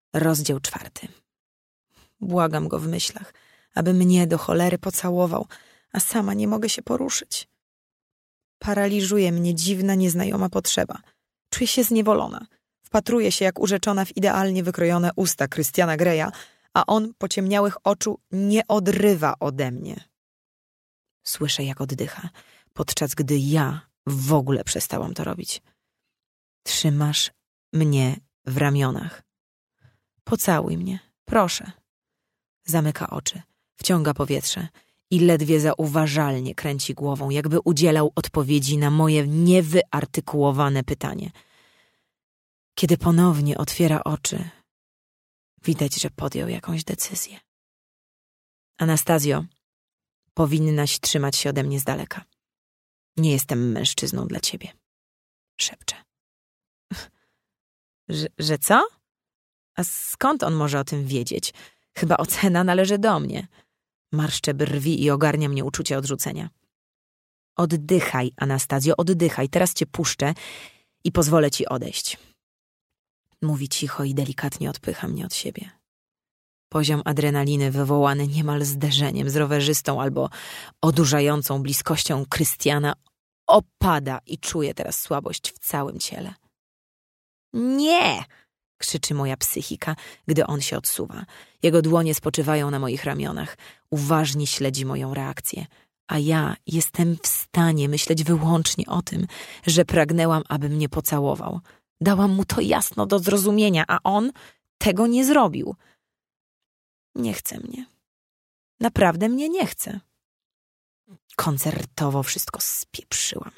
Rozdział 4. Błagam go w myślach, aby mnie do cholery pocałował, a sama nie mogę się poruszyć. Paraliżuje mnie dziwna, nieznajoma potrzeba. Czuję się zniewolona. Wpatruję się jak urzeczona w idealnie wykrojone usta Christiana Greya, a on pociemniałych oczu nie odrywa ode mnie. Słyszę, jak oddycha, podczas gdy ja w ogóle przestałam to robić. Trzymasz mnie w ramionach. Pocałuj mnie, proszę. Zamyka oczy, wciąga powietrze i ledwie zauważalnie kręci głową, jakby udzielał odpowiedzi na moje niewyartykułowane pytanie. Kiedy ponownie otwiera oczy, widać, że podjął jakąś decyzję. Anastazjo, powinnaś trzymać się ode mnie z daleka. Nie jestem mężczyzną dla ciebie. Szepczę. Że co? A skąd on może o tym wiedzieć? Chyba ocena należy do mnie. Marszczę brwi i ogarnia mnie uczucie odrzucenia. Oddychaj, Anastazjo, oddychaj. Teraz cię puszczę i pozwolę ci odejść. Mówi cicho i delikatnie odpycha mnie od siebie. Poziom adrenaliny wywołany niemal zderzeniem z rowerzystą albo odurzającą bliskością Krystiana opada i czuję teraz słabość w całym ciele. Nie! Krzyczy moja psychika, gdy on się odsuwa. Jego dłonie spoczywają na moich ramionach. Uważnie śledzi moją reakcję. A ja jestem w stanie myśleć wyłącznie o tym, że pragnęłam, aby mnie pocałował. Dałam mu to jasno do zrozumienia, a on tego nie zrobił. Nie chce mnie. Naprawdę mnie nie chce. Koncertowo wszystko spieprzyłam.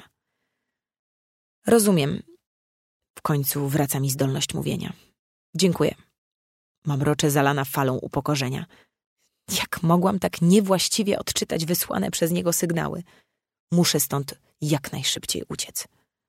Rozumiem. W końcu wraca mi zdolność mówienia. Dziękuję. Mamroczę zalana falą upokorzenia. Jak mogłam tak niewłaściwie odczytać wysłane przez niego sygnały? Muszę stąd jak najszybciej uciec.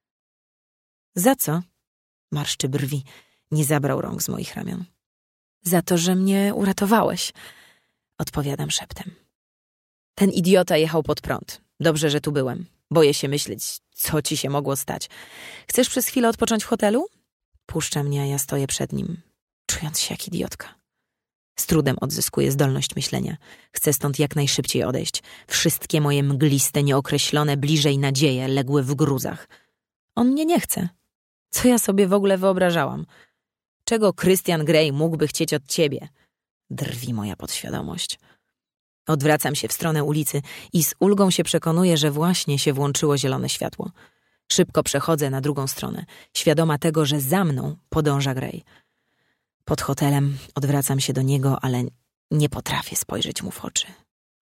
Za co? Marszczy brwi. Nie zabrał rąk z moich ramion. Za to, że mnie uratowałeś. Odpowiadam szeptem. Ten idiota jechał pod prąd. Dobrze, że tu byłem. Boję się myśleć, co ci się mogło stać. Chcesz przez chwilę odpocząć w hotelu? Puszcza mnie, a ja stoję przed nim, czując się jak idiotka. Z trudem odzyskuję zdolność myślenia. Chcę stąd jak najszybciej odejść. Wszystkie moje mgliste, nieokreślone bliżej nadzieje legły w gruzach. On mnie nie chce. Co ja sobie w ogóle wyobrażałam? Czego Christian Grey mógłby chcieć od ciebie? Drwi moja podświadomość. Odwracam się w stronę ulicy i z ulgą się przekonuję, że właśnie się włączyło zielone światło. Szybko przechodzę na drugą stronę, świadoma tego, że za mną podąża Grey. Pod hotelem odwracam się do niego, ale nie potrafię spojrzeć mu w oczy.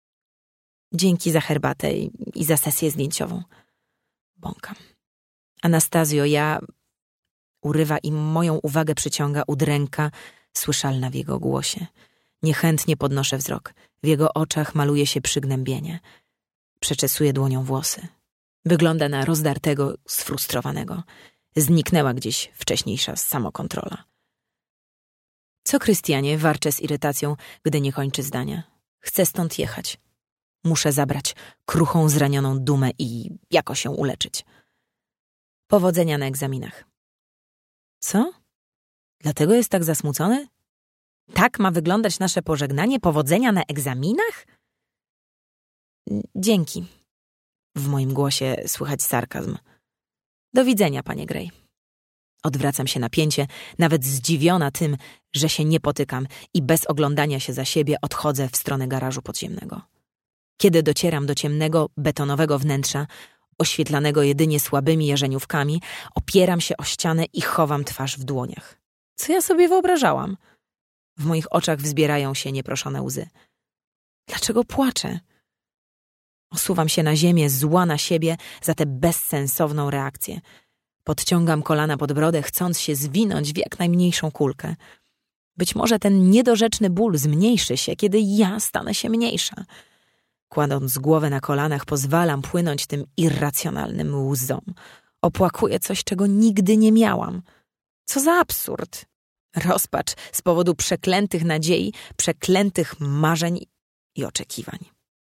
Dzięki za herbatę i za sesję zdjęciową. Bąkam. Anastazjo, urywa i moją uwagę przyciąga udręka słyszalna w jego głosie. Niechętnie podnoszę wzrok. W jego oczach maluje się przygnębienie. Przeczesuje dłonią włosy. Wygląda na rozdartego, sfrustrowanego. Zniknęła gdzieś wcześniejsza samokontrola. Co, Krystianie? Warczę z irytacją, gdy nie kończy zdania. Chcę stąd jechać. Muszę zabrać kruchą, zranioną dumę i jakoś się uleczyć. Powodzenia na egzaminach. Co? Dlatego jest tak zasmucony? Tak ma wyglądać nasze pożegnanie? Powodzenia na egzaminach? Dzięki. W moim głosie słychać sarkazm. Do widzenia, panie Grey. Odwracam się napięcie, nawet zdziwiona tym, że się nie potykam i bez oglądania się za siebie odchodzę w stronę garażu podziemnego. Kiedy docieram do ciemnego, betonowego wnętrza, oświetlanego jedynie słabymi jarzeniówkami, opieram się o ścianę i chowam twarz w dłoniach. Co ja sobie wyobrażałam? W moich oczach wzbierają się nieproszone łzy. Dlaczego płaczę? Osuwam się na ziemię, zła na siebie za tę bezsensowną reakcję. Podciągam kolana pod brodę, chcąc się zwinąć w jak najmniejszą kulkę. Być może ten niedorzeczny ból zmniejszy się, kiedy ja stanę się mniejsza. Kładąc głowę na kolanach, pozwalam płynąć tym irracjonalnym łzom. Opłakuję coś, czego nigdy nie miałam. Co za absurd! Rozpacz z powodu przeklętych nadziei, przeklętych marzeń i oczekiwań.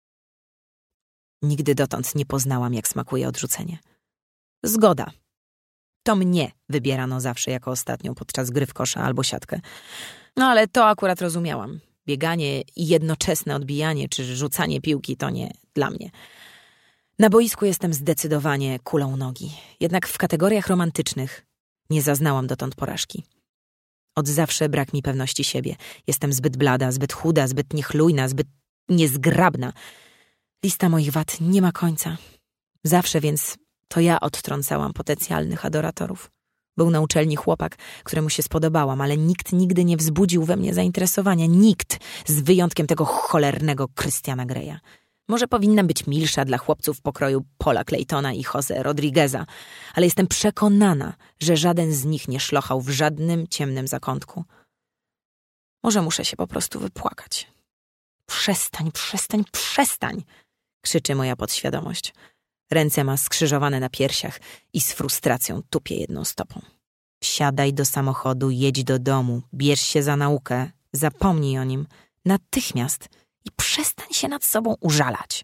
Nigdy dotąd nie poznałam, jak smakuje odrzucenie. Zgoda. To mnie wybierano zawsze jako ostatnią podczas gry w kosza albo siatkę. No ale to akurat rozumiałam. Bieganie i jednoczesne odbijanie czy rzucanie piłki to nie dla mnie. Na boisku jestem zdecydowanie kulą nogi. Jednak w kategoriach romantycznych nie zaznałam dotąd porażki. Od zawsze brak mi pewności siebie. Jestem zbyt blada, zbyt chuda, zbyt niechlujna, zbyt niezgrabna. Lista moich wad nie ma końca. Zawsze więc to ja odtrącałam potencjalnych adoratorów. Był na uczelni chłopak, któremu się spodobałam, ale nikt nigdy nie wzbudził we mnie zainteresowania. Nikt, z wyjątkiem tego cholernego Christiana Greya. Może powinnam być milsza dla chłopców pokroju Paula Claytona i Jose Rodrigueza, ale jestem przekonana, że żaden z nich nie szlochał w żadnym ciemnym zakątku. Może muszę się po prostu wypłakać. Przestań, przestań, przestań! Krzyczy moja podświadomość. Ręce ma skrzyżowane na piersiach i z frustracją tupie jedną stopą. Wsiadaj do samochodu, jedź do domu, bierz się za naukę, zapomnij o nim natychmiast i przestań się nad sobą użalać.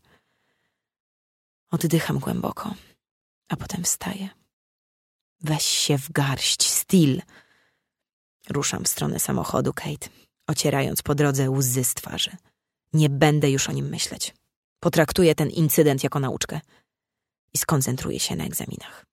Oddycham głęboko, a potem wstaję. Weź się w garść, Steel. Ruszam w stronę samochodu, Kate, ocierając po drodze łzy z twarzy. Nie będę już o nim myśleć. Potraktuję ten incydent jako nauczkę i skoncentruję się na egzaminach.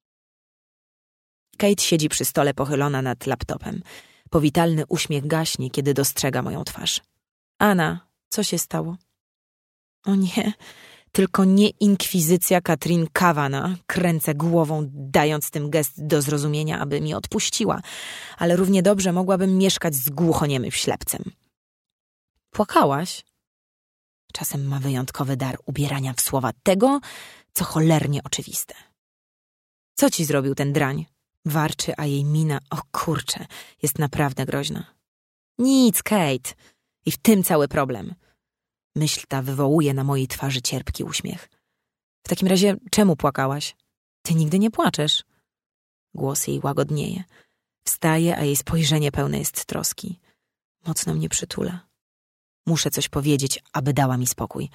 Kate siedzi przy stole pochylona nad laptopem. Powitalny uśmiech gaśnie, kiedy dostrzega moją twarz. Anna, co się stało? O nie, tylko nie inkwizycja Katrin Kavanagh. Kręcę głową, dając tym gest do zrozumienia, aby mi odpuściła, ale równie dobrze mogłabym mieszkać z głuchoniemym ślepcem. Płakałaś? Czasem ma wyjątkowy dar ubierania w słowa tego, co cholernie oczywiste. Co ci zrobił ten drań? Warczy, a jej mina, o kurczę, jest naprawdę groźna. Nic, Kate. I w tym cały problem. Myśl ta wywołuje na mojej twarzy cierpki uśmiech. W takim razie czemu płakałaś? Ty nigdy nie płaczesz. Głos jej łagodnieje. Wstaje, a jej spojrzenie pełne jest troski. Mocno mnie przytula. Muszę coś powiedzieć, aby dała mi spokój.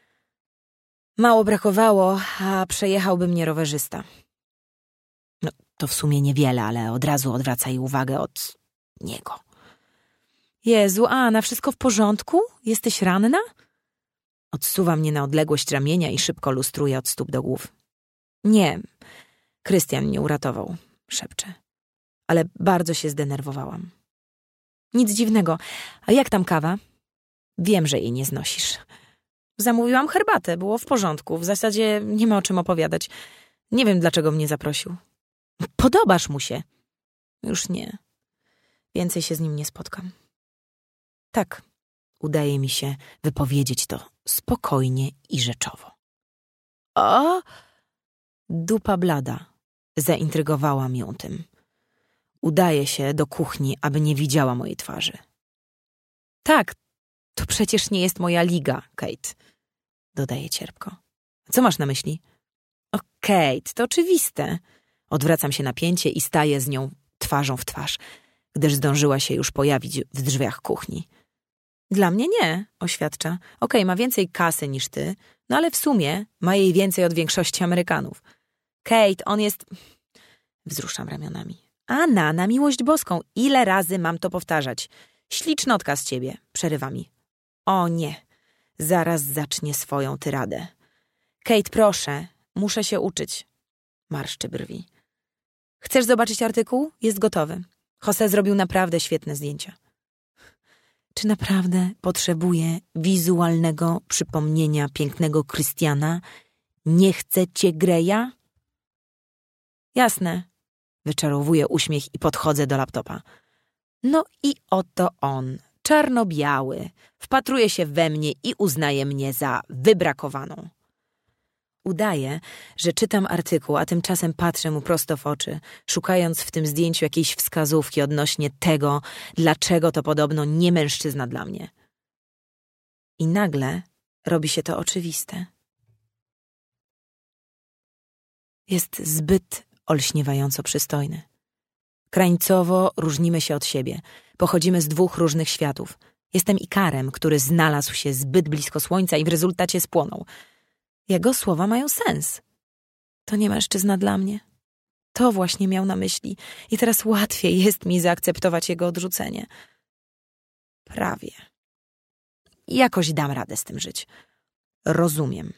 Mało brakowało, a przejechałby mnie rowerzysta. No, to w sumie niewiele, ale od razu odwraca jej uwagę od niego. Jezu, Anna, wszystko w porządku? Jesteś ranna? Odsuwa mnie na odległość ramienia i szybko lustruje od stóp do głów. Nie, Krystian mnie uratował, szepczę. Ale bardzo się zdenerwowałam. Nic dziwnego. A jak tam kawa? Wiem, że jej nie znosisz. Zamówiłam herbatę, było w porządku. W zasadzie nie ma o czym opowiadać. Nie wiem, dlaczego mnie zaprosił. Podobasz mu się. Już nie. Więcej się z nim nie spotkam. Tak, udaje mi się wypowiedzieć to spokojnie i rzeczowo. O! Dupa blada. Zaintrygowałam ją tym. Udaje się do kuchni, aby nie widziała mojej twarzy. Tak, to przecież nie jest moja liga, Kate. Dodaje cierpko. Co masz na myśli? O, Kate, to oczywiste. Odwracam się na pięcie i staję z nią twarzą w twarz, gdyż zdążyła się już pojawić w drzwiach kuchni. Dla mnie nie, oświadcza. Okej, ma więcej kasy niż ty, no ale w sumie ma jej więcej od większości Amerykanów. Kate, on jest... Wzruszam ramionami. Anna, na miłość boską, ile razy mam to powtarzać? Ślicznotka z ciebie, przerywa mi. O nie, zaraz zacznie swoją tyradę. Kate, proszę, muszę się uczyć. Marszczy brwi. Chcesz zobaczyć artykuł? Jest gotowy. Jose zrobił naprawdę świetne zdjęcia. Czy naprawdę potrzebuję wizualnego przypomnienia pięknego Christiana? Nie chcecie Greya? Jasne. Wyczarowuję uśmiech i podchodzę do laptopa. No i oto on, czarno-biały, wpatruje się we mnie i uznaje mnie za wybrakowaną. Udaję, że czytam artykuł, a tymczasem patrzę mu prosto w oczy, szukając w tym zdjęciu jakiejś wskazówki odnośnie tego, dlaczego to podobno nie mężczyzna dla mnie. I nagle robi się to oczywiste. Jest zbyt olśniewająco przystojny. Krańcowo różnimy się od siebie. Pochodzimy z dwóch różnych światów. Jestem Ikarem, który znalazł się zbyt blisko słońca i w rezultacie spłonął. Jego słowa mają sens. To nie mężczyzna dla mnie. To właśnie miał na myśli i teraz łatwiej jest mi zaakceptować jego odrzucenie. Prawie. Jakoś dam radę z tym żyć. Rozumiem.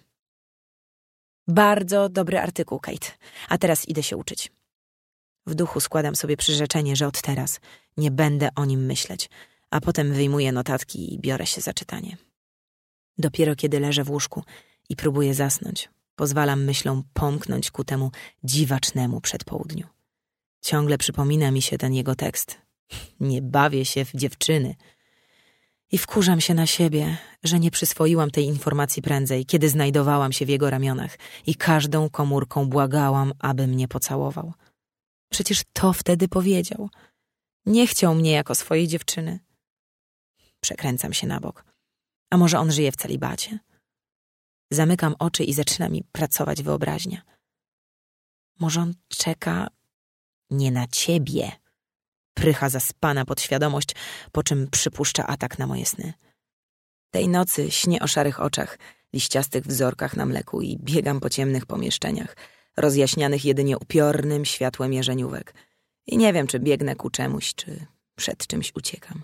Bardzo dobry artykuł, Kate. A teraz idę się uczyć. W duchu składam sobie przyrzeczenie, że od teraz nie będę o nim myśleć, a potem wyjmuję notatki i biorę się za czytanie. Dopiero kiedy leżę w łóżku i próbuję zasnąć, pozwalam myślom pomknąć ku temu dziwacznemu przedpołudniu. Ciągle przypomina mi się ten jego tekst. Nie bawię się w dziewczyny. I wkurzam się na siebie, że nie przyswoiłam tej informacji prędzej, kiedy znajdowałam się w jego ramionach i każdą komórką błagałam, aby mnie pocałował. Przecież to wtedy powiedział. Nie chciał mnie jako swojej dziewczyny. Przekręcam się na bok. A może on żyje w celibacie? Zamykam oczy i zaczyna mi pracować wyobraźnia. Może on czeka nie na ciebie. Prycha zaspana podświadomość, po czym przypuszcza atak na moje sny. Tej nocy śnię o szarych oczach, liściastych wzorkach na mleku i biegam po ciemnych pomieszczeniach, rozjaśnianych jedynie upiornym światłem jarzeniówek. I nie wiem, czy biegnę ku czemuś, czy przed czymś uciekam.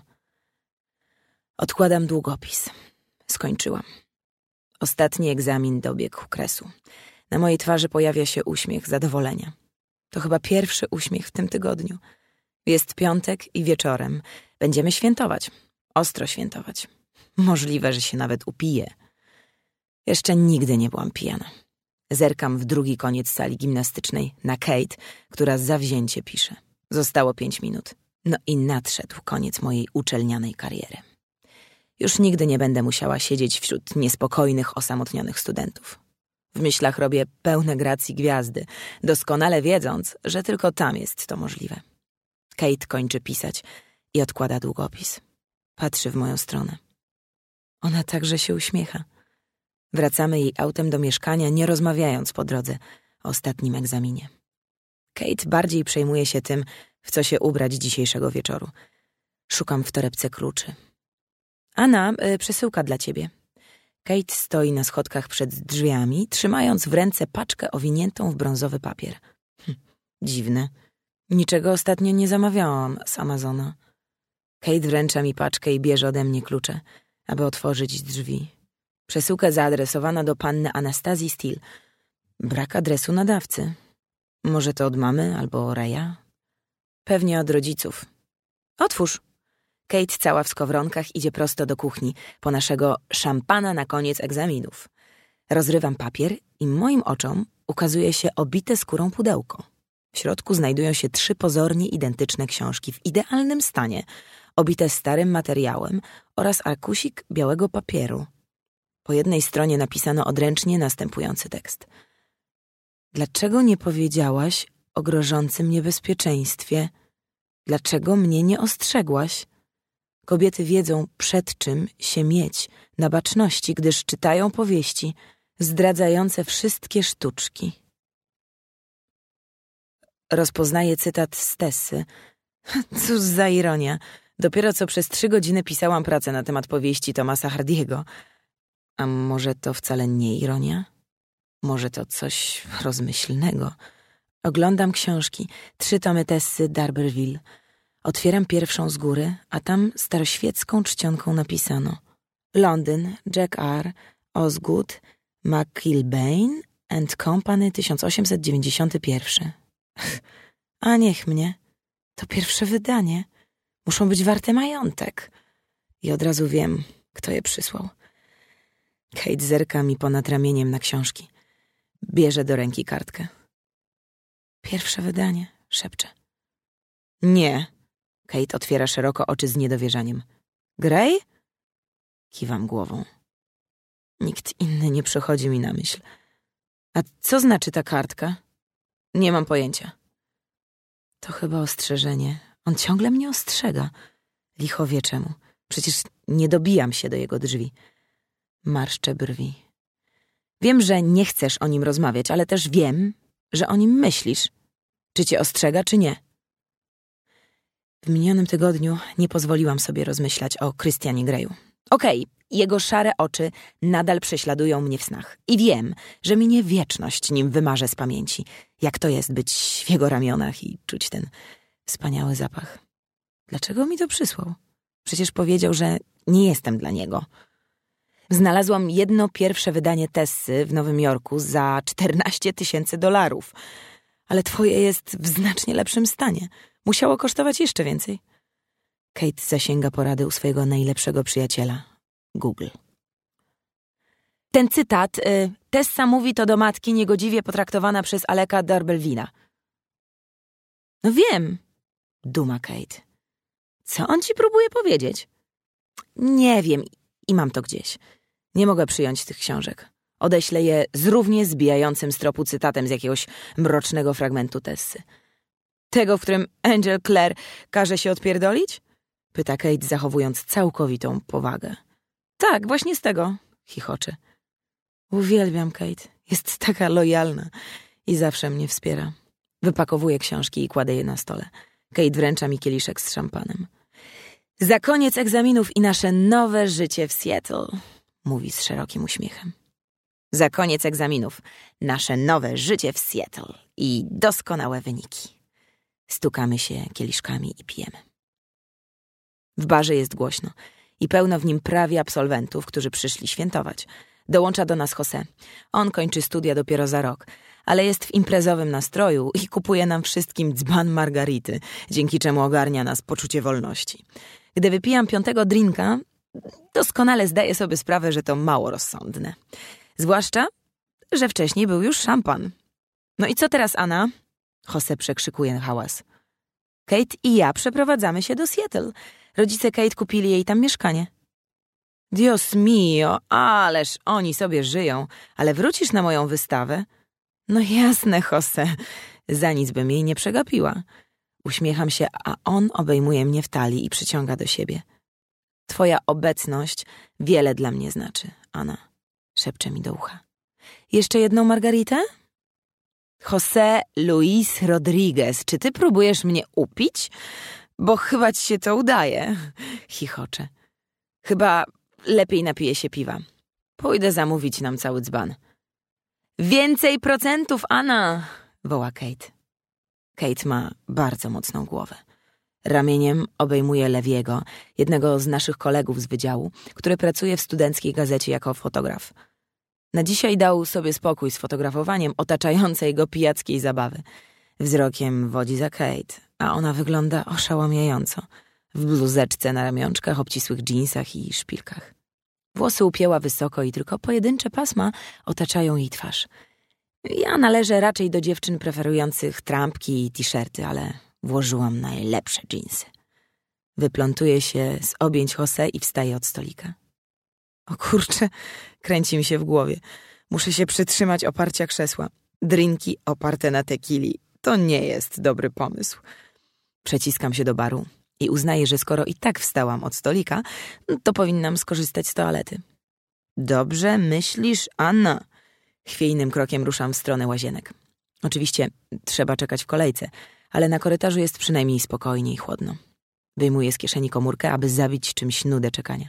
Odkładam długopis. Skończyłam. Ostatni egzamin dobiegł kresu. Na mojej twarzy pojawia się uśmiech zadowolenia. To chyba pierwszy uśmiech w tym tygodniu. Jest piątek i wieczorem. Będziemy świętować. Ostro świętować. Możliwe, że się nawet upiję. Jeszcze nigdy nie byłam pijana. Zerkam w drugi koniec sali gimnastycznej na Kate, która zawzięcie pisze. Zostało 5 minut. No i nadszedł koniec mojej uczelnianej kariery. Już nigdy nie będę musiała siedzieć wśród niespokojnych, osamotnionych studentów. W myślach robię pełne gracji gwiazdy, doskonale wiedząc, że tylko tam jest to możliwe. Kate kończy pisać i odkłada długopis. Patrzy w moją stronę. Ona także się uśmiecha. Wracamy jej autem do mieszkania, nie rozmawiając po drodze o ostatnim egzaminie. Kate bardziej przejmuje się tym, w co się ubrać dzisiejszego wieczoru. Szukam w torebce kluczy. Anna, przesyłka dla ciebie. Kate stoi na schodkach przed drzwiami, trzymając w ręce paczkę owiniętą w brązowy papier. Dziwne. Niczego ostatnio nie zamawiałam z Amazona. Kate wręcza mi paczkę i bierze ode mnie klucze, aby otworzyć drzwi. Przesyłka zaadresowana do panny Anastazji Steele. Brak adresu nadawcy. Może to od mamy albo Raya? Pewnie od rodziców. Otwórz. Kate, cała w skowronkach, idzie prosto do kuchni, po naszego szampana na koniec egzaminów. Rozrywam papier i moim oczom ukazuje się obite skórą pudełko. W środku znajdują się 3 pozornie identyczne książki w idealnym stanie, obite starym materiałem oraz arkusik białego papieru. Po jednej stronie napisano odręcznie następujący tekst. Dlaczego nie powiedziałaś o grożącym niebezpieczeństwie? Dlaczego mnie nie ostrzegłaś? Kobiety wiedzą, przed czym się mieć na baczności, gdyż czytają powieści zdradzające wszystkie sztuczki. Rozpoznaję cytat z Tessy. Cóż za ironia. Dopiero co przez 3 godziny pisałam pracę na temat powieści Thomasa Hardiego. A może to wcale nie ironia? Może to coś rozmyślnego? Oglądam książki. 3 tomy Tessy d'Urberville. Otwieram pierwszą z góry, a tam staroświecką czcionką napisano: Londyn, Jack R. Osgood, McIlvaine and Company, 1891. A niech mnie. To pierwsze wydanie. Muszą być warte majątek. I od razu wiem, kto je przysłał. Kate zerka mi ponad ramieniem na książki. Bierze do ręki kartkę. Pierwsze wydanie, szepcze. Nie. Kate otwiera szeroko oczy z niedowierzaniem. Grey? Kiwam głową. Nikt inny nie przychodzi mi na myśl. A co znaczy ta kartka? Nie mam pojęcia. To chyba ostrzeżenie. On ciągle mnie ostrzega. Licho wie czemu. Przecież nie dobijam się do jego drzwi. Marszczę brwi. Wiem, że nie chcesz o nim rozmawiać, ale też wiem, że o nim myślisz. Czy cię ostrzega, czy nie? W minionym tygodniu nie pozwoliłam sobie rozmyślać o Christianie Greyu. Okej, jego szare oczy nadal prześladują mnie w snach. I wiem, że minie wieczność, nim wymarzę z pamięci. Jak to jest być w jego ramionach i czuć ten wspaniały zapach. Dlaczego mi to przysłał? Przecież powiedział, że nie jestem dla niego. Znalazłam jedno pierwsze wydanie Tessy w Nowym Jorku za $14,000, ale twoje jest w znacznie lepszym stanie. Musiało kosztować jeszcze więcej. Kate zasięga porady u swojego najlepszego przyjaciela, Google. Ten cytat, Tessa mówi to do matki niegodziwie potraktowana przez Aleka D'Arbelvina. No wiem, duma Kate. Co on ci próbuje powiedzieć? Nie wiem i mam to gdzieś. Nie mogę przyjąć tych książek. Odeślę je z równie zbijającym z tropu cytatem z jakiegoś mrocznego fragmentu Tessy. Tego, w którym Angel Clare każe się odpierdolić? Pyta Kate, zachowując całkowitą powagę. Tak, właśnie z tego, chichocze. Uwielbiam Kate. Jest taka lojalna i zawsze mnie wspiera. Wypakowuję książki i kładę je na stole. Kate wręcza mi kieliszek z szampanem. Za koniec egzaminów i nasze nowe życie w Seattle, mówi z szerokim uśmiechem. Za koniec egzaminów, nasze nowe życie w Seattle i doskonałe wyniki. Stukamy się kieliszkami i pijemy. W barze jest głośno i pełno w nim prawie absolwentów, którzy przyszli świętować. Dołącza do nas Jose. On kończy studia dopiero za rok, ale jest w imprezowym nastroju i kupuje nam wszystkim dzban margarity, dzięki czemu ogarnia nas poczucie wolności. Gdy wypijam 5. drinka, doskonale zdaję sobie sprawę, że to mało rozsądne. Zwłaszcza, że wcześniej był już szampan. No i co teraz, Anna? Jose przekrzykuje hałas. Kate i ja przeprowadzamy się do Seattle. Rodzice Kate kupili jej tam mieszkanie. Dios mio, ależ oni sobie żyją, ale wrócisz na moją wystawę? No jasne, Jose, za nic bym jej nie przegapiła. Uśmiecham się, a on obejmuje mnie w talii i przyciąga do siebie. Twoja obecność wiele dla mnie znaczy, Anna, szepcze mi do ucha. Jeszcze jedną margaritę? José Luis Rodriguez, czy ty próbujesz mnie upić? Bo chyba ci się to udaje, chichocze. Chyba lepiej napiję się piwa. Pójdę zamówić nam cały dzban. Więcej procentów, Anna, woła Kate. Kate ma bardzo mocną głowę. Ramieniem obejmuje Lewiego, jednego z naszych kolegów z wydziału, który pracuje w studenckiej gazecie jako fotograf. Na dzisiaj dał sobie spokój z fotografowaniem otaczającej go pijackiej zabawy. Wzrokiem wodzi za Kate, a ona wygląda oszałamiająco. W bluzeczce na ramionczkach, obcisłych dżinsach i szpilkach. Włosy upięła wysoko i tylko pojedyncze pasma otaczają jej twarz. Ja należę raczej do dziewczyn preferujących trampki i t-shirty, ale włożyłam najlepsze dżinsy. Wyplątuję się z objęć Jose i wstaję od stolika. O kurczę, kręci mi się w głowie. Muszę się przytrzymać oparcia krzesła. Drinki oparte na tekili. To nie jest dobry pomysł. Przeciskam się do baru i uznaję, że skoro i tak wstałam od stolika, to powinnam skorzystać z toalety. Dobrze myślisz, Anna? Chwiejnym krokiem ruszam w stronę łazienek. Oczywiście trzeba czekać w kolejce, ale na korytarzu jest przynajmniej spokojnie i chłodno. Wyjmuję z kieszeni komórkę, aby zabić czymś nudę czekania.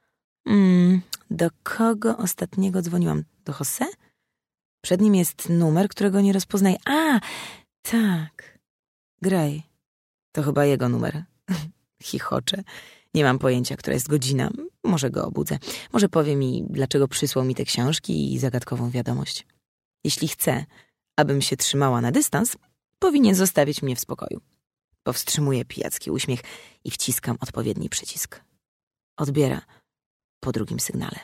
Do kogo ostatniego dzwoniłam? Do Jose? Przed nim jest numer, którego nie rozpoznaję. A, tak. Gray. To chyba jego numer. Chichocze. Nie mam pojęcia, która jest godzina. Może go obudzę. Może powie mi, dlaczego przysłał mi te książki i zagadkową wiadomość. Jeśli chce, abym się trzymała na dystans, powinien zostawić mnie w spokoju. Powstrzymuję pijacki uśmiech i wciskam odpowiedni przycisk. Odbiera po drugim sygnale.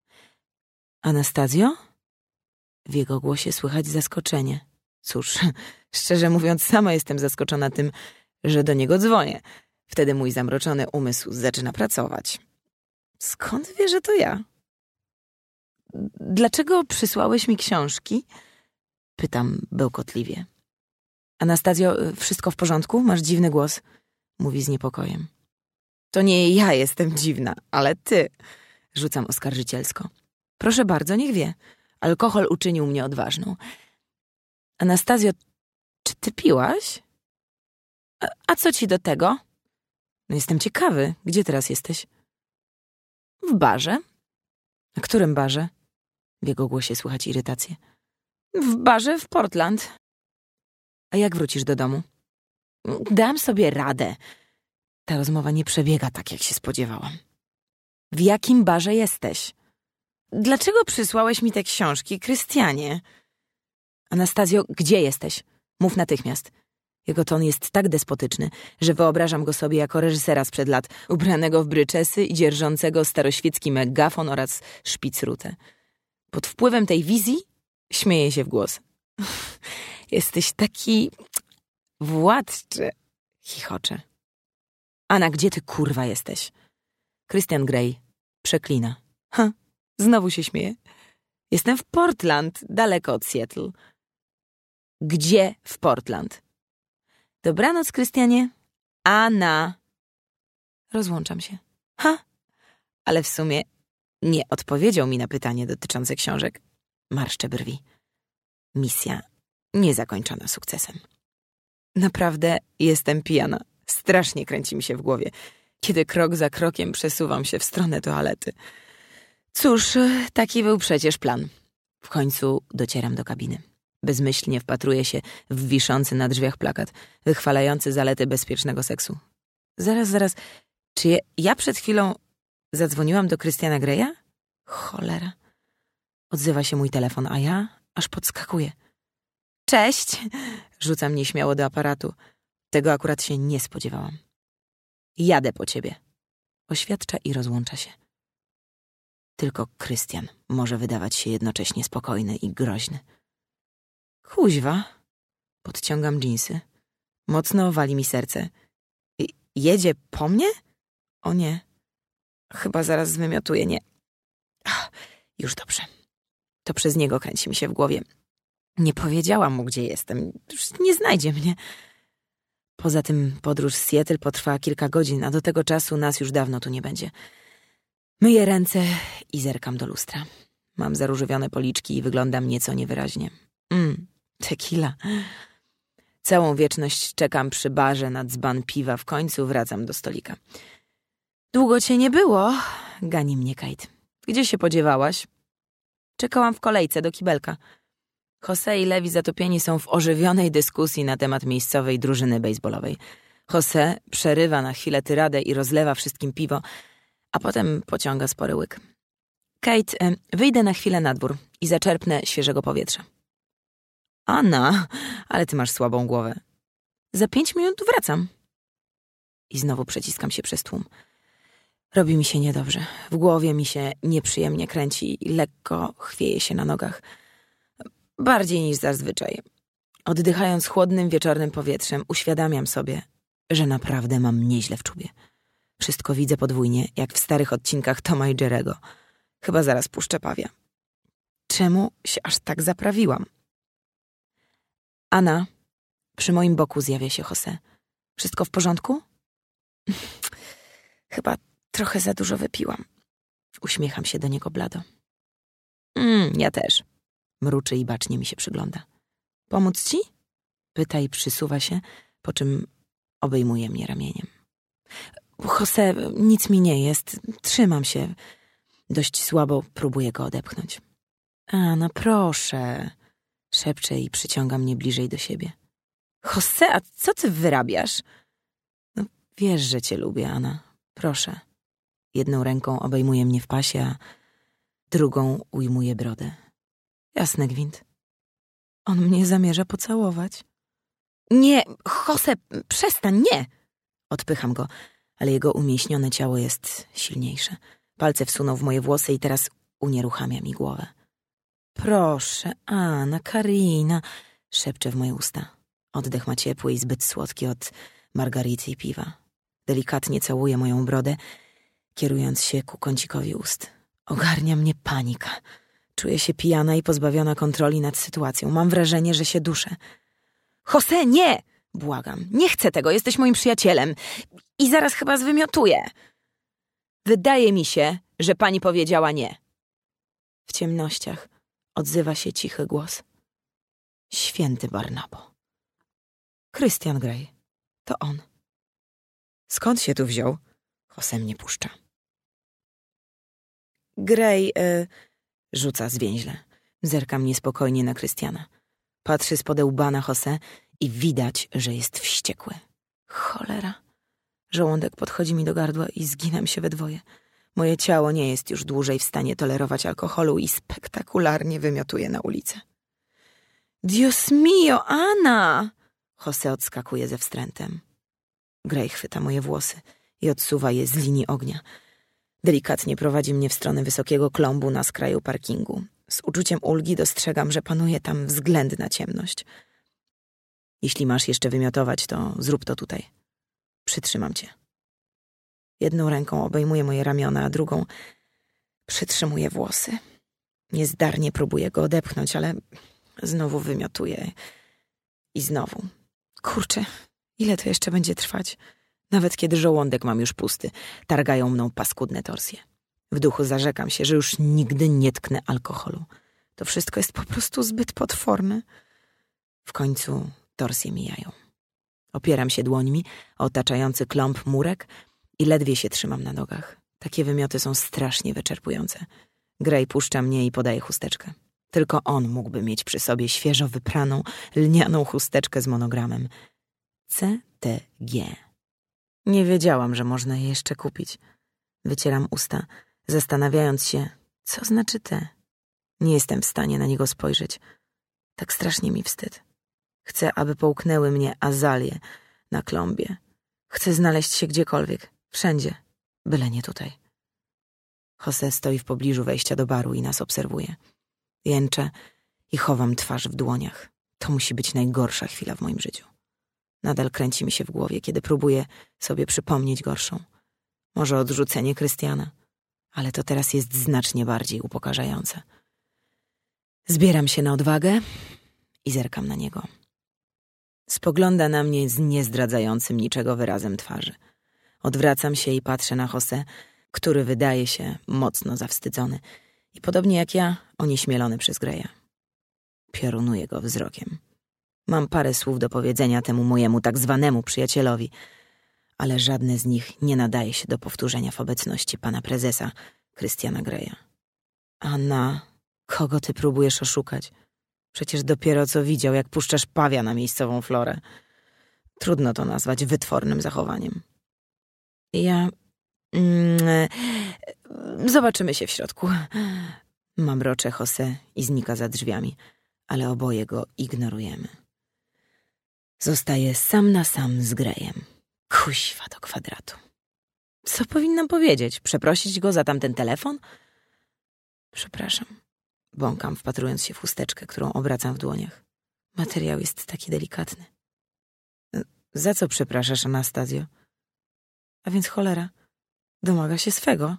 Anastazjo? W jego głosie słychać zaskoczenie. Cóż, szczerze mówiąc, sama jestem zaskoczona tym, że do niego dzwonię. Wtedy mój zamroczony umysł zaczyna pracować. Skąd wie, że to ja? Dlaczego przysłałeś mi książki? Pytam bełkotliwie. Anastazjo, wszystko w porządku? Masz dziwny głos. Mówi z niepokojem. To nie ja jestem dziwna, ale ty. Rzucam oskarżycielsko. Proszę bardzo, niech wie. Alkohol uczynił mnie odważną. Anastazjo, czy ty piłaś? A co ci do tego? No jestem ciekawy. Gdzie teraz jesteś? W barze. A którym barze? W jego głosie słychać irytację. W barze w Portland. A jak wrócisz do domu? Dam sobie radę. Ta rozmowa nie przebiega tak, jak się spodziewałam. W jakim barze jesteś? Dlaczego przysłałeś mi te książki, Krystianie? Anastazjo, gdzie jesteś? Mów natychmiast. Jego ton jest tak despotyczny, że wyobrażam go sobie jako reżysera sprzed lat, ubranego w bryczesy i dzierżącego staroświecki megafon oraz szpicrutę. Pod wpływem tej wizji śmieje się w głos. Jesteś taki władczy, chichocze. Anna, gdzie ty kurwa jesteś? Christian Grey przeklina. Znowu się śmieje. Jestem w Portland, daleko od Seattle. Gdzie w Portland? Dobranoc, Krystianie. Anna. Rozłączam się. Ale w sumie nie odpowiedział mi na pytanie dotyczące książek. Marszczę brwi. Misja niezakończona sukcesem. Naprawdę jestem pijana. Strasznie kręci mi się w głowie, kiedy krok za krokiem przesuwam się w stronę toalety. Cóż, taki był przecież plan. W końcu docieram do kabiny. Bezmyślnie wpatruję się w wiszący na drzwiach plakat, wychwalający zalety bezpiecznego seksu. Zaraz. Czy ja przed chwilą zadzwoniłam do Christiana Greya? Cholera. Odzywa się mój telefon, a ja aż podskakuję. Cześć! Rzucam nieśmiało do aparatu. Tego akurat się nie spodziewałam. Jadę po ciebie. Oświadcza i rozłącza się. Tylko Krystian może wydawać się jednocześnie spokojny i groźny. Kuźwa. Podciągam dżinsy. Mocno wali mi serce. Jedzie po mnie? O nie. Chyba zaraz zwymiotuję, nie. Już dobrze. To przez niego kręci mi się w głowie. Nie powiedziałam mu, gdzie jestem. Już nie znajdzie mnie. Poza tym podróż z Seattle potrwa kilka godzin, a do tego czasu nas już dawno tu nie będzie. Myję ręce i zerkam do lustra. Mam zaróżowione policzki i wyglądam nieco niewyraźnie. Tequila. Całą wieczność czekam przy barze na dzban piwa. W końcu wracam do stolika. Długo cię nie było, gani mnie Kate. Gdzie się podziewałaś? Czekałam w kolejce do kibelka. Jose i Levi zatopieni są w ożywionej dyskusji na temat miejscowej drużyny bejsbolowej. Jose przerywa na chwilę tyradę i rozlewa wszystkim piwo, a potem pociąga spory łyk. Kate, wyjdę na chwilę na dwór i zaczerpnę świeżego powietrza. Anna, ale ty masz słabą głowę. Za 5 minut wracam. I znowu przeciskam się przez tłum. Robi mi się niedobrze. W głowie mi się nieprzyjemnie kręci i lekko chwieje się na nogach. Bardziej niż zazwyczaj. Oddychając chłodnym wieczornym powietrzem, uświadamiam sobie, że naprawdę mam nieźle w czubie. Wszystko widzę podwójnie, jak w starych odcinkach Toma i Jerry'ego. Chyba zaraz puszczę pawia. Czemu się aż tak zaprawiłam? Anna, przy moim boku zjawia się Jose. Wszystko w porządku? Chyba trochę za dużo wypiłam. Uśmiecham się do niego blado. Ja też. Mruczy i bacznie mi się przygląda. Pomóc ci? Pyta i przysuwa się, po czym obejmuje mnie ramieniem. Jose, nic mi nie jest. Trzymam się. Dość słabo próbuję go odepchnąć. No proszę. Szepcze i przyciąga mnie bliżej do siebie. Jose, a co ty wyrabiasz? No, wiesz, że cię lubię, Anna. Proszę. Jedną ręką obejmuje mnie w pasie, a drugą ujmuje brodę. Jasne, gwint. On mnie zamierza pocałować. Nie, Jose, przestań, nie! Odpycham go, ale jego umieśnione ciało jest silniejsze. Palce wsunął w moje włosy i teraz unieruchamia mi głowę. Proszę, Anna, Karina, szepcze w moje usta. Oddech ma ciepły i zbyt słodki od margarity i piwa. Delikatnie całuje moją brodę, kierując się ku kącikowi ust. Ogarnia mnie panika. Czuję się pijana i pozbawiona kontroli nad sytuacją. Mam wrażenie, że się duszę. Jose, nie! Błagam, nie chcę tego, jesteś moim przyjacielem. I zaraz chyba zwymiotuję. Wydaje mi się, że pani powiedziała nie. W ciemnościach odzywa się cichy głos. Święty Barnabo. Christian Grey. To on. Skąd się tu wziął? Jose mnie puszcza. Grey, rzuca zwięźle. Zerkam niespokojnie na Krystiana. Patrzy spod łba na Jose i widać, że jest wściekły. Cholera. Żołądek podchodzi mi do gardła i zginam się we dwoje. Moje ciało nie jest już dłużej w stanie tolerować alkoholu i spektakularnie wymiotuje na ulicę. Dios mio, Anna! Jose odskakuje ze wstrętem. Gray chwyta moje włosy i odsuwa je z linii ognia. Delikatnie prowadzi mnie w stronę wysokiego klombu na skraju parkingu. Z uczuciem ulgi dostrzegam, że panuje tam względna ciemność. Jeśli masz jeszcze wymiotować, to zrób to tutaj. Przytrzymam cię. Jedną ręką obejmuje moje ramiona, a drugą przytrzymuje włosy. Niezdarnie próbuję go odepchnąć, ale znowu wymiotuje. I znowu. Kurczę, ile to jeszcze będzie trwać? Nawet kiedy żołądek mam już pusty, targają mną paskudne torsje. W duchu zarzekam się, że już nigdy nie tknę alkoholu. To wszystko jest po prostu zbyt potworne. W końcu torsje mijają. Opieram się dłońmi o otaczający klomb murek i ledwie się trzymam na nogach. Takie wymioty są strasznie wyczerpujące. Gray puszcza mnie i podaje chusteczkę. Tylko on mógłby mieć przy sobie świeżo wypraną, lnianą chusteczkę z monogramem CTG. Nie wiedziałam, że można je jeszcze kupić. Wycieram usta, zastanawiając się, co znaczy T. Nie jestem w stanie na niego spojrzeć. Tak strasznie mi wstyd. Chcę, aby połknęły mnie azalie na klombie. Chcę znaleźć się gdziekolwiek, wszędzie, byle nie tutaj. Jose stoi w pobliżu wejścia do baru i nas obserwuje. Jęczę i chowam twarz w dłoniach. To musi być najgorsza chwila w moim życiu. Nadal kręci mi się w głowie, kiedy próbuję sobie przypomnieć gorszą. Może odrzucenie Krystiana, ale to teraz jest znacznie bardziej upokarzające. Zbieram się na odwagę i zerkam na niego. Spogląda na mnie z niezdradzającym niczego wyrazem twarzy. Odwracam się i patrzę na Jose, który wydaje się mocno zawstydzony i podobnie jak ja, onieśmielony przez Graya. Piorunuję go wzrokiem. Mam parę słów do powiedzenia temu mojemu tak zwanemu przyjacielowi, ale żadne z nich nie nadaje się do powtórzenia w obecności pana prezesa, Christiana Graya. Anna, kogo ty próbujesz oszukać? Przecież dopiero co widział, jak puszczasz pawia na miejscową florę. Trudno to nazwać wytwornym zachowaniem. Zobaczymy się w środku. Mamrocze Jose i znika za drzwiami, ale oboje go ignorujemy. Zostaję sam na sam z Grayem. Kuźwa do kwadratu. Co powinnam powiedzieć? Przeprosić go za tamten telefon? Przepraszam. Bąkam, wpatrując się w chusteczkę, którą obracam w dłoniach. Materiał jest taki delikatny. Za co przepraszasz, Anastazjo? A więc cholera, domaga się swego.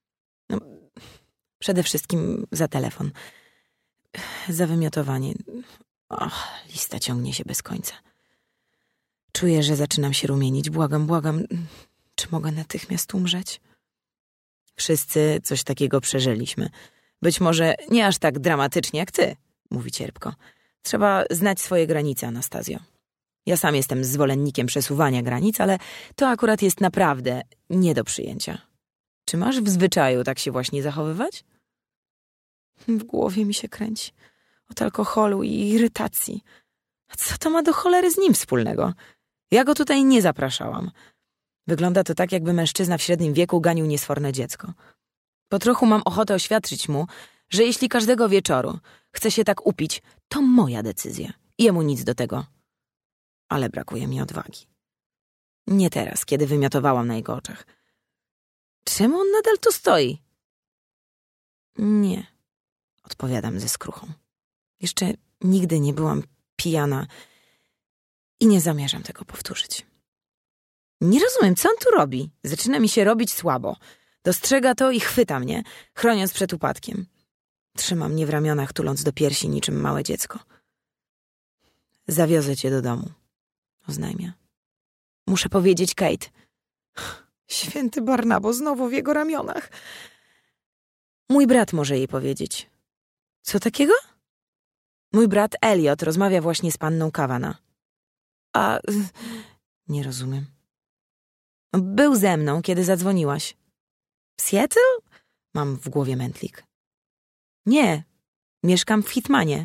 Przede wszystkim za telefon. Za wymiotowanie. Lista ciągnie się bez końca. Czuję, że zaczynam się rumienić. Błagam, czy mogę natychmiast umrzeć? Wszyscy coś takiego przeżyliśmy. Być może nie aż tak dramatycznie jak ty, mówi cierpko. Trzeba znać swoje granice, Anastazjo. Ja sam jestem zwolennikiem przesuwania granic, ale to akurat jest naprawdę nie do przyjęcia. Czy masz w zwyczaju tak się właśnie zachowywać? W głowie mi się kręci. Od alkoholu i irytacji. A co to ma do cholery z nim wspólnego? Ja go tutaj nie zapraszałam. Wygląda to tak, jakby mężczyzna w średnim wieku ganił niesforne dziecko. Po trochu mam ochotę oświadczyć mu, że jeśli każdego wieczoru chce się tak upić, to moja decyzja. Jemu nic do tego. Ale brakuje mi odwagi. Nie teraz, kiedy wymiotowałam na jego oczach. Czemu on nadal tu stoi? Nie, odpowiadam ze skruchą. Jeszcze nigdy nie byłam pijana i nie zamierzam tego powtórzyć. Nie rozumiem, co on tu robi. Zaczyna mi się robić słabo. Dostrzega to i chwyta mnie, chroniąc przed upadkiem. Trzyma mnie w ramionach, tuląc do piersi niczym małe dziecko. Zawiozę cię do domu, oznajmia. Muszę powiedzieć Kate. Święty Barnabo znowu w jego ramionach. Mój brat może jej powiedzieć. Co takiego? Mój brat Elliot rozmawia właśnie z panną Kavanagh. A... nie rozumiem. Był ze mną, kiedy zadzwoniłaś. W Seattle? Mam w głowie mętlik. Nie, mieszkam w Hitmanie.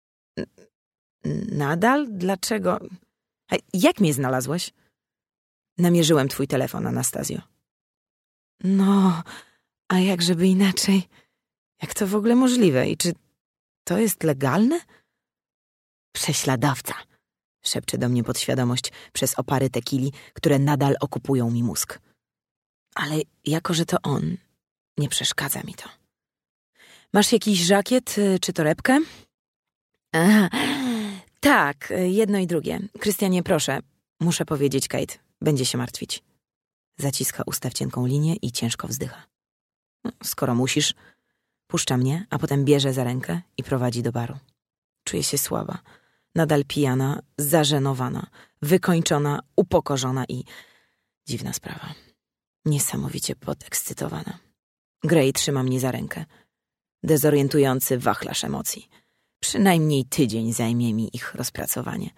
Nadal? Dlaczego? Jak mnie znalazłeś? Namierzyłem twój telefon, Anastazjo. No, a jak żeby inaczej? Jak to w ogóle możliwe? I czy to jest legalne? Prześladowca, szepcze do mnie podświadomość przez opary tekili, które nadal okupują mi mózg. Ale jako, że to on, nie przeszkadza mi to. Masz jakiś żakiet czy torebkę? Aha, tak, jedno i drugie. Krystianie, proszę, muszę powiedzieć, Kate, będzie się martwić. Zaciska usta w cienką linię i ciężko wzdycha. Skoro musisz, puszcza mnie, a potem bierze za rękę i prowadzi do baru. Czuję się słaba, nadal pijana, zażenowana, wykończona, upokorzona i dziwna sprawa. Niesamowicie podekscytowana. Gray trzyma mnie za rękę. Dezorientujący wachlarz emocji. Przynajmniej tydzień zajmie mi ich rozpracowanie.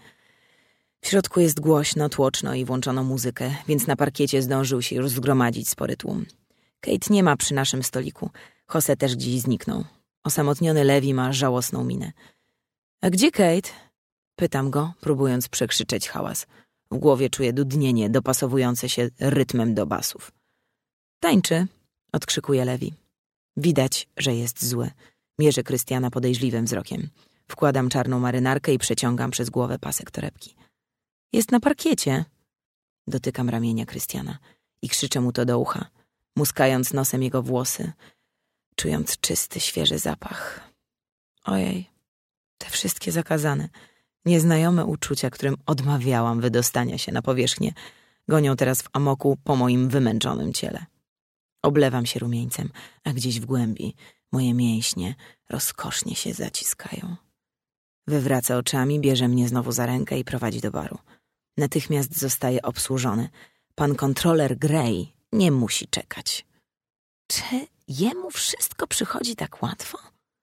W środku jest głośno, tłoczno i włączono muzykę, więc na parkiecie zdążył się już zgromadzić spory tłum. Kate nie ma przy naszym stoliku. Jose też gdzieś zniknął. Osamotniony Levi ma żałosną minę. A gdzie Kate? Pytam go, próbując przekrzyczeć hałas. W głowie czuję dudnienie dopasowujące się rytmem do basów. Tańczy, odkrzykuje Levi. Widać, że jest zły. Mierzę Krystiana podejrzliwym wzrokiem. Wkładam czarną marynarkę i przeciągam przez głowę pasek torebki. Jest na parkiecie. Dotykam ramienia Krystiana i krzyczę mu to do ucha, muskając nosem jego włosy, czując czysty, świeży zapach. Ojej, te wszystkie zakazane, nieznajome uczucia, którym odmawiałam wydostania się na powierzchnię, gonią teraz w amoku po moim wymęczonym ciele. Oblewam się rumieńcem, a gdzieś w głębi moje mięśnie rozkosznie się zaciskają. Wywraca oczami, bierze mnie znowu za rękę i prowadzi do baru. Natychmiast zostaje obsłużony. Pan kontroler Gray nie musi czekać. Czy jemu wszystko przychodzi tak łatwo?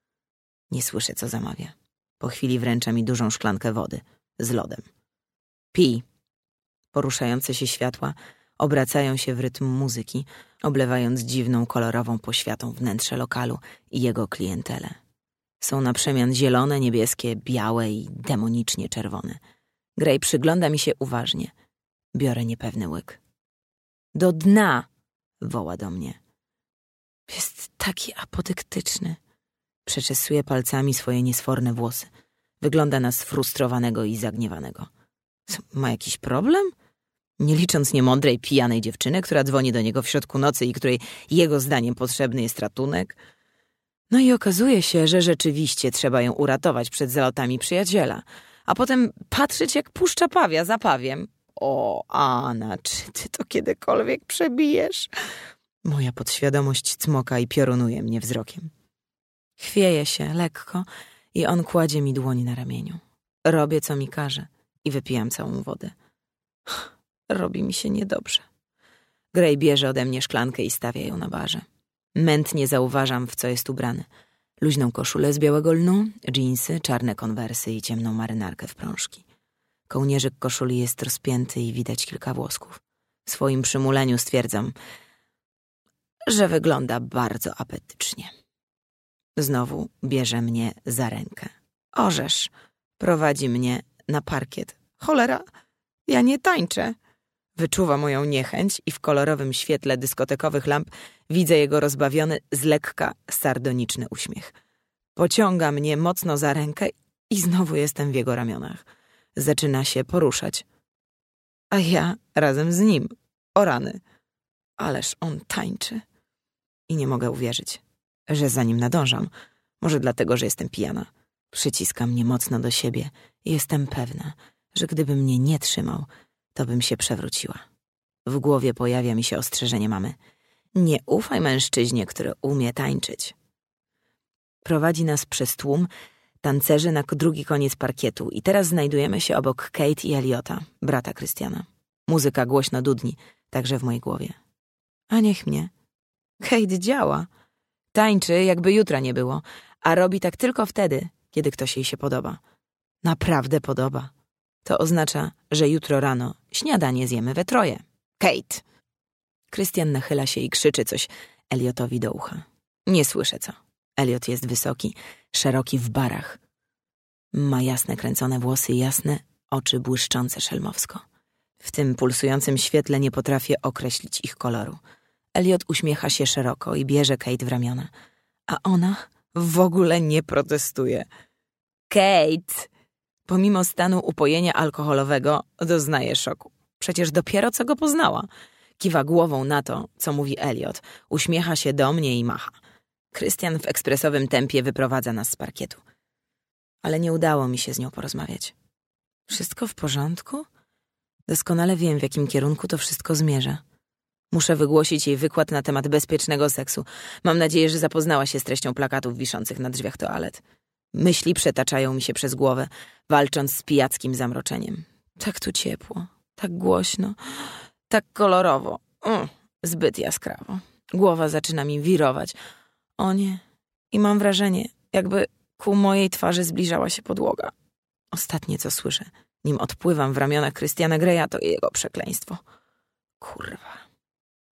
Nie słyszę, co zamawia. Po chwili wręcza mi dużą szklankę wody z lodem. Pij. Poruszające się światła obracają się w rytm muzyki, oblewając dziwną, kolorową poświatą wnętrze lokalu i jego klientelę. Są na przemian zielone, niebieskie, białe i demonicznie czerwone. Gray przygląda mi się uważnie. Biorę niepewny łyk. Do dna! Woła do mnie. Jest taki apodyktyczny. Przeczesuje palcami swoje niesforne włosy. Wygląda na sfrustrowanego i zagniewanego. Ma jakiś problem? Nie licząc niemądrej, pijanej dziewczyny, która dzwoni do niego w środku nocy i której jego zdaniem potrzebny jest ratunek. No i okazuje się, że rzeczywiście trzeba ją uratować przed zalotami przyjaciela, a potem patrzeć, jak puszcza pawia za pawiem. O, Anna, czy ty to kiedykolwiek przebijesz? Moja podświadomość cmoka i piorunuje mnie wzrokiem. Chwieje się lekko i on kładzie mi dłoń na ramieniu. Robię, co mi każe i wypijam całą wodę. Robi mi się niedobrze. Gray bierze ode mnie szklankę i stawia ją na barze. Mętnie zauważam, w co jest ubrany. Luźną koszulę z białego lnu, dżinsy, czarne konwersy i ciemną marynarkę w prążki. Kołnierzyk koszuli jest rozpięty i widać kilka włosków. W swoim przymuleniu stwierdzam, że wygląda bardzo apetycznie. Znowu bierze mnie za rękę. Orzesz, prowadzi mnie na parkiet. Cholera, ja nie tańczę. Wyczuwa moją niechęć i w kolorowym świetle dyskotekowych lamp widzę jego rozbawiony, z lekka sardoniczny uśmiech. Pociąga mnie mocno za rękę i znowu jestem w jego ramionach. Zaczyna się poruszać. A ja razem z nim. O rany. Ależ on tańczy. I nie mogę uwierzyć, że za nim nadążam. Może dlatego, że jestem pijana. Przyciska mnie mocno do siebie i jestem pewna, że gdyby mnie nie trzymał, to bym się przewróciła. W głowie pojawia mi się ostrzeżenie mamy. Nie ufaj mężczyźnie, który umie tańczyć. Prowadzi nas przez tłum tancerzy na drugi koniec parkietu i teraz znajdujemy się obok Kate i Eliota, brata Krystiana. Muzyka głośno dudni, także w mojej głowie. A niech mnie. Kate działa. Tańczy, jakby jutra nie było, a robi tak tylko wtedy, kiedy ktoś jej się podoba. Naprawdę podoba. To oznacza, że jutro rano śniadanie zjemy we troje. Kate! Krystian nachyla się i krzyczy coś Eliotowi do ucha. Nie słyszę co. Eliot jest wysoki, szeroki w barach. Ma jasne kręcone włosy i jasne oczy błyszczące szelmowsko. W tym pulsującym świetle nie potrafię określić ich koloru. Elliot uśmiecha się szeroko i bierze Kate w ramiona, a ona w ogóle nie protestuje. Kate! Pomimo stanu upojenia alkoholowego doznaje szoku. Przecież dopiero co go poznała. Kiwa głową na to, co mówi Elliot. Uśmiecha się do mnie i macha. Krystian w ekspresowym tempie wyprowadza nas z parkietu. Ale nie udało mi się z nią porozmawiać. Wszystko w porządku? Doskonale wiem, w jakim kierunku to wszystko zmierza. Muszę wygłosić jej wykład na temat bezpiecznego seksu. Mam nadzieję, że zapoznała się z treścią plakatów wiszących na drzwiach toalet. Myśli przetaczają mi się przez głowę, walcząc z pijackim zamroczeniem. Tak tu ciepło, tak głośno, tak kolorowo. Zbyt jaskrawo. Głowa zaczyna mi wirować. O nie. I mam wrażenie, jakby ku mojej twarzy zbliżała się podłoga. Ostatnie, co słyszę, nim odpływam w ramionach Christiana Greya, to jego przekleństwo. Kurwa.